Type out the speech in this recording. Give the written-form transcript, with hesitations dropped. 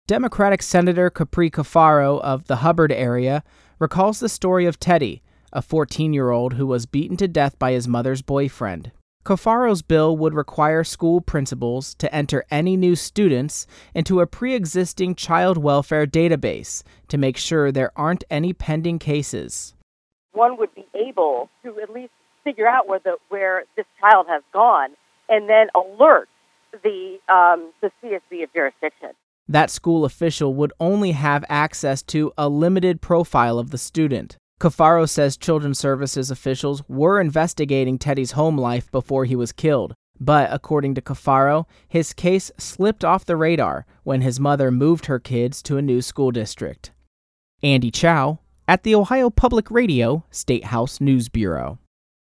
Democratic Senator Capri Cafaro of the Hubbard area recalls the story of Teddy, a 14-year-old who was beaten to death by his mother's boyfriend. Cafaro's bill would require school principals to enter any new students into a pre-existing child welfare database to make sure there aren't any pending cases. One would be able to at least figure out where this child has gone and then alert the CSB of jurisdiction. That school official would only have access to a limited profile of the student. Cafaro says Children's Services officials were investigating Teddy's home life before he was killed, but according to Cafaro, his case slipped off the radar when his mother moved her kids to a new school district. Andy Chow at the Ohio Public Radio State House News Bureau.